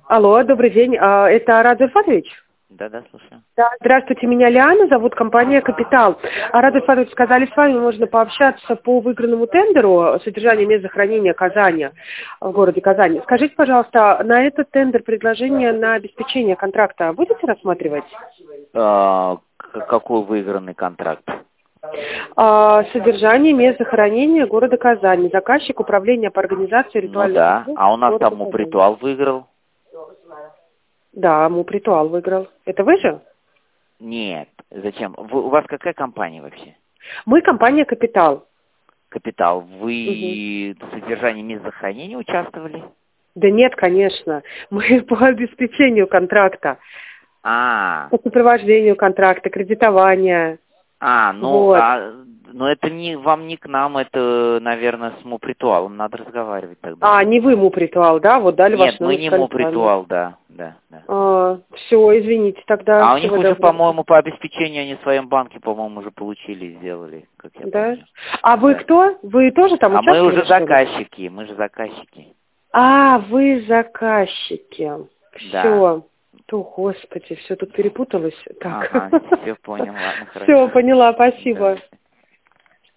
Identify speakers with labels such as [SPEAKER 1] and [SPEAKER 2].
[SPEAKER 1] Алло, добрый день. Это Рад Ильфатович?
[SPEAKER 2] Да, слушаю.
[SPEAKER 1] Да, здравствуйте, меня Лиана, зовут компания «Капитал». Рад Ильфатович, сказали, с вами можно пообщаться по выигранному тендеру содержания мест захоронения Казани в городе Казани. Скажите, пожалуйста, на этот тендер предложение на обеспечение контракта будете рассматривать?
[SPEAKER 2] Какой выигранный контракт?
[SPEAKER 1] Содержание мест захоронения города Казани. Заказчик управления по организации
[SPEAKER 2] Ну
[SPEAKER 1] ритуальных
[SPEAKER 2] да,
[SPEAKER 1] услуг
[SPEAKER 2] а у нас
[SPEAKER 1] города
[SPEAKER 2] там
[SPEAKER 1] Казани.
[SPEAKER 2] ритуал выиграл.
[SPEAKER 1] Да, МУП-ритуал выиграл. Это вы же?
[SPEAKER 2] Нет, зачем? У вас какая компания вообще?
[SPEAKER 1] Мы компания «Капитал».
[SPEAKER 2] Капитал.
[SPEAKER 1] Мгм.
[SPEAKER 2] Вы в содержании мест захоронения участвовали?
[SPEAKER 1] Да нет, конечно. Мы по обеспечению контракта, по сопровождению контракта, кредитования. Вот.
[SPEAKER 2] Но это не вам, не к нам, это, наверное, с МУП-ритуалом надо разговаривать тогда.
[SPEAKER 1] Не вы МУП-ритуал, да? Вот дали ваш
[SPEAKER 2] Нет, мы
[SPEAKER 1] номер,
[SPEAKER 2] не
[SPEAKER 1] сказали с вами.
[SPEAKER 2] МУП-ритуал, да.
[SPEAKER 1] Все, извините тогда.
[SPEAKER 2] А у них
[SPEAKER 1] Всего
[SPEAKER 2] уже,
[SPEAKER 1] доброго.
[SPEAKER 2] по-моему, по обеспечению они в своем банке, по-моему, уже получили и сделали, как я
[SPEAKER 1] Да?
[SPEAKER 2] помню.
[SPEAKER 1] А вы
[SPEAKER 2] Да.
[SPEAKER 1] кто? Вы тоже там
[SPEAKER 2] А мы
[SPEAKER 1] участвовали,
[SPEAKER 2] уже
[SPEAKER 1] что ли?
[SPEAKER 2] заказчики, мы же заказчики.
[SPEAKER 1] Вы заказчики.
[SPEAKER 2] Да.
[SPEAKER 1] Все. Господи, все тут перепуталось. Так.
[SPEAKER 2] Ага, все понял, ладно, хорошо.
[SPEAKER 1] Все, поняла, спасибо.
[SPEAKER 2] Да.